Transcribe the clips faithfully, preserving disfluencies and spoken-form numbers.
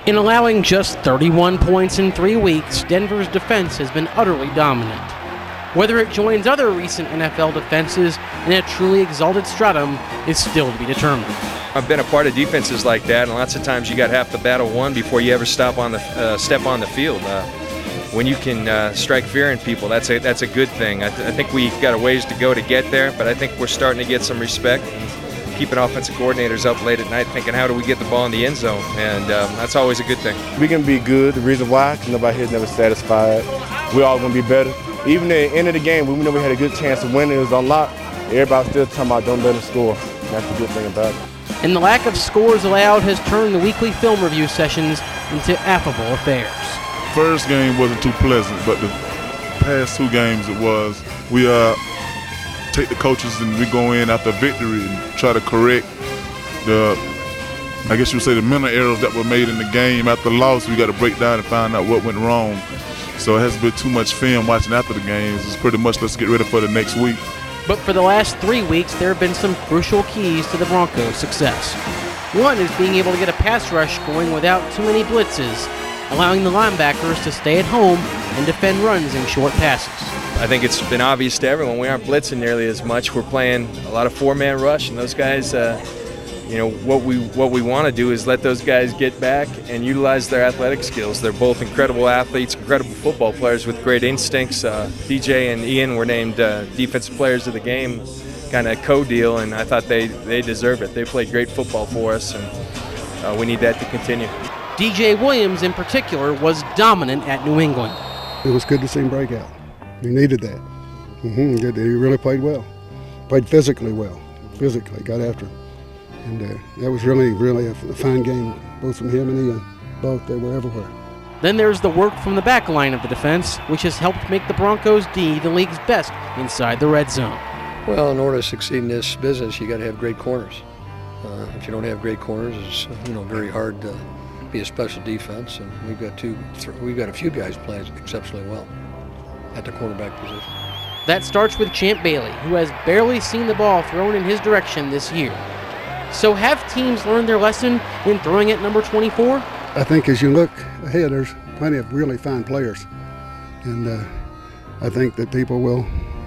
In allowing just thirty-one points in three weeks, Denver's defense has been utterly dominant. Whether it joins other recent N F L defenses in a truly exalted stratum is still to be determined. I've been a part of defenses like that, and lots of times you got half the battle won before you ever stop on the uh, step on the field. Uh, when you can uh, strike fear in people, that's a that's a good thing. I, th- I think we've got a ways to go to get there, but I think we're starting to get some respect. Keeping offensive coordinators up late at night thinking, how do we get the ball in the end zone? And um, that's always a good thing. We can be good. The reason why, because nobody here is never satisfied. We're all going to be better. Even at the end of the game, we know we had a good chance of winning. It was unlocked. Everybody's still talking about don't let us score. That's the good thing about it. And the lack of scores allowed has turned the weekly film review sessions into affable affairs. First game wasn't too pleasant, but the past two games it was. We uh. take the coaches and we go in after victory and try to correct the, I guess you would say, the mental errors that were made in the game. After the loss, we got to break down and find out what went wrong. So it hasn't been too much film watching after the games. It's pretty much let's get ready for the next week. But for the last three weeks, there have been some crucial keys to the Broncos' success. One is being able to get a pass rush going without too many blitzes, allowing the linebackers to stay at home and defend runs in short passes. I think it's been obvious to everyone we aren't blitzing nearly as much. We're playing a lot of four-man rush, and those guys, uh, you know, what we what we want to do is let those guys get back and utilize their athletic skills. They're both incredible athletes, incredible football players with great instincts. Uh, D J and Ian were named uh, defensive players of the game, kind of co-deal, and I thought they, they deserve it. They played great football for us, and uh, we need that to continue. D J Williams, in particular, was dominant at New England. It was good to see him break out. He needed that. Mm-hmm. He really played well. Played physically well. Physically, got after him. And uh, that was really, really a, a fine game, both from him and Ian. Both, they were everywhere. Then there's the work from the back line of the defense, which has helped make the Broncos D the league's best inside the red zone. Well, in order to succeed in this business, you got to have great corners. Uh, if you don't have great corners, it's you know very hard to be a special defense. And we've got two, th- we've got a few guys playing exceptionally well at the quarterback position. That starts with Champ Bailey, who has barely seen the ball thrown in his direction this year. So have teams learned their lesson in throwing at number twenty-four? I think as you look ahead, there's plenty of really fine players. And uh, I think that people will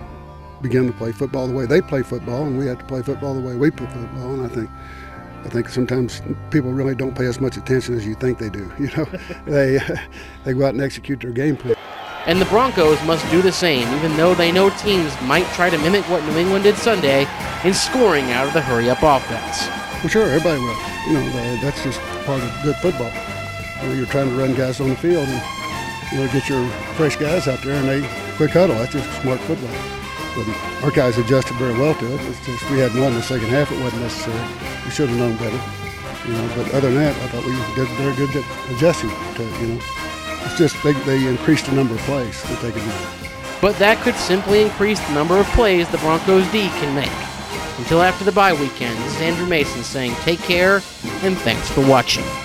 begin to play football the way they play football, and we have to play football the way we play football. And I think I think sometimes people really don't pay as much attention as you think they do. You know, they they go out and execute their game plan. And the Broncos must do the same, even though they know teams might try to mimic what New England did Sunday in scoring out of the hurry-up offense. Well, sure, everybody will. You know, uh, that's just part of good football. You know, you're trying to run guys on the field and, you know, get your fresh guys out there and they quick huddle. That's just smart football. But our guys adjusted very well to it. It's just we had one in the second half. It wasn't necessary. We should have known better. You know, but other than that, I thought we did very good at adjusting to it, you know. It's just they, they increased the number of plays that they could do. But that could simply increase the number of plays the Broncos D can make. Until after the bye weekend, this is Andrew Mason saying take care and thanks for watching.